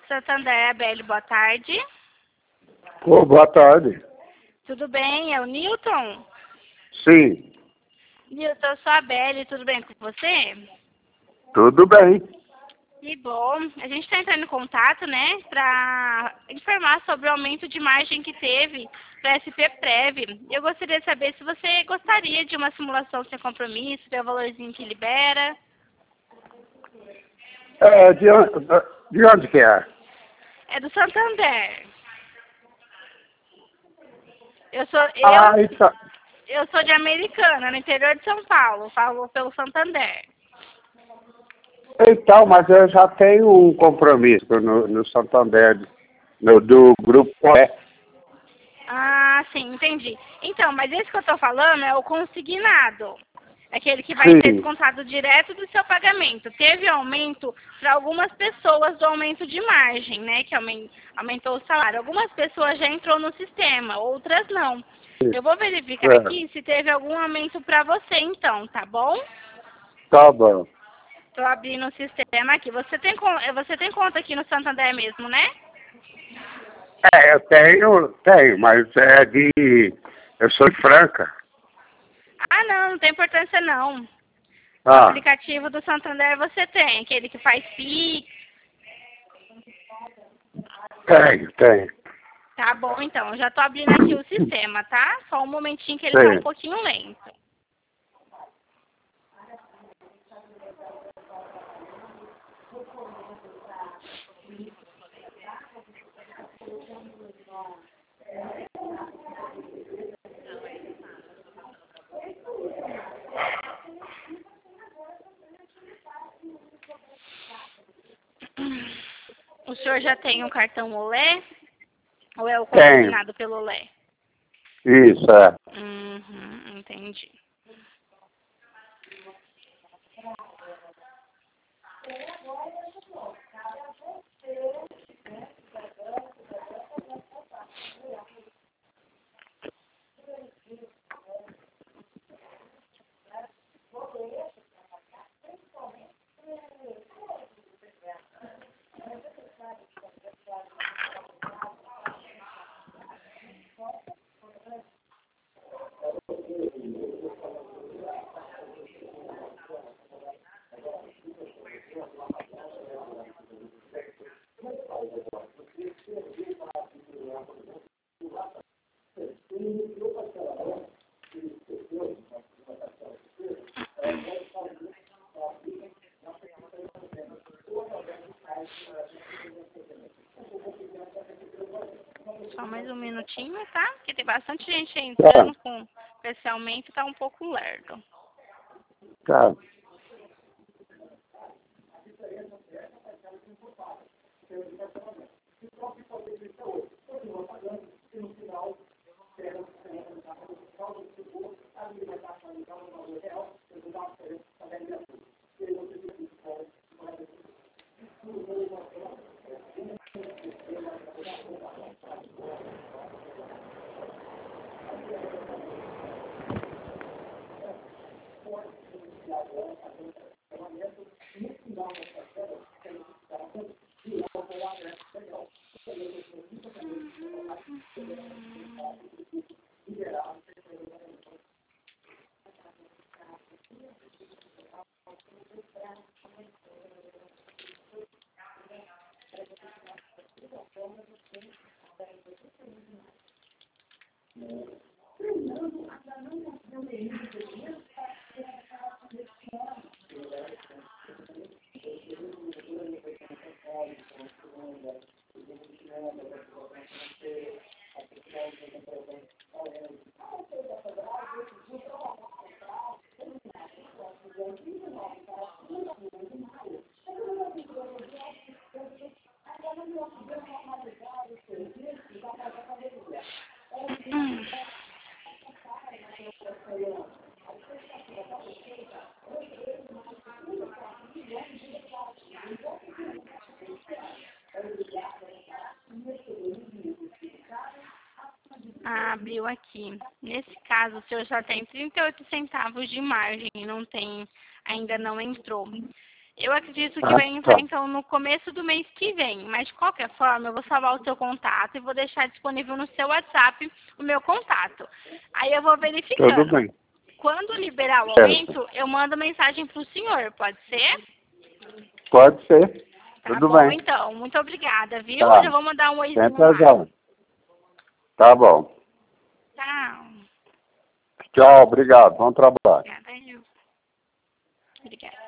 Santander, Abelio, boa tarde. Ô, boa tarde. Tudo bem? É o Newton? Sim, Newton, eu sou a Abelio, tudo bem com você? tudo bem. Que bom. A gente está entrando em contato, né, para informar sobre o aumento de margem que teve para a SP-Prev. Eu gostaria de saber se você gostaria de uma simulação sem compromisso, ver o valorzinho que libera. De onde que é? É do Santander. Eu Então, sou de Americana, no interior de São Paulo. Falo pelo Santander. mas eu já tenho um compromisso no Santander, do Grupo E. Ah, sim, entendi. Então, mas esse que eu tô falando é o consignado. Aquele que vai Sim. ser descontado direto do seu pagamento. Teve aumento para algumas pessoas do aumento de margem, né? Que aumentou o salário. Algumas pessoas já entrou no sistema, outras não. Eu vou verificar aqui se teve algum aumento para você, então, tá bom? Tá bom. Tô abrindo o sistema aqui. Você tem conta aqui no Santander mesmo, né? Eu tenho, mas eu sou de Franca. Ah, não tem importância não. O Ah, aplicativo do Santander você tem, aquele que faz Pix. tenho. Tá bom, então. Eu já tô abrindo aqui o sistema, tá? Só um momentinho que ele tá um Sim. pouquinho lento. O senhor já tem um cartão Olé? Ou é o consignado pelo Olé? Isso, é. Entendi. Só mais um minutinho, tá? Porque tem bastante gente entrando com esse aumento, tá um pouco lerdo. Tá. Abriu aqui. Nesse caso, o senhor só tem 38 centavos de margem, ainda não entrou. Eu acredito que vai entrar, então, no começo do mês que vem. Mas, de qualquer forma, eu vou salvar o seu contato e vou deixar disponível no seu WhatsApp o meu contato. Aí eu vou verificando. Tudo bem. Quando liberar o aumento, eu mando mensagem para o senhor. Pode ser? Pode ser. Tá Tudo bom, bem. então. Muito obrigada, viu? Tá. Eu vou mandar um oizinho Sem lá. razão. Tá bom. Tchau. Tchau, obrigado. Bom trabalho. Obrigada. Obrigada.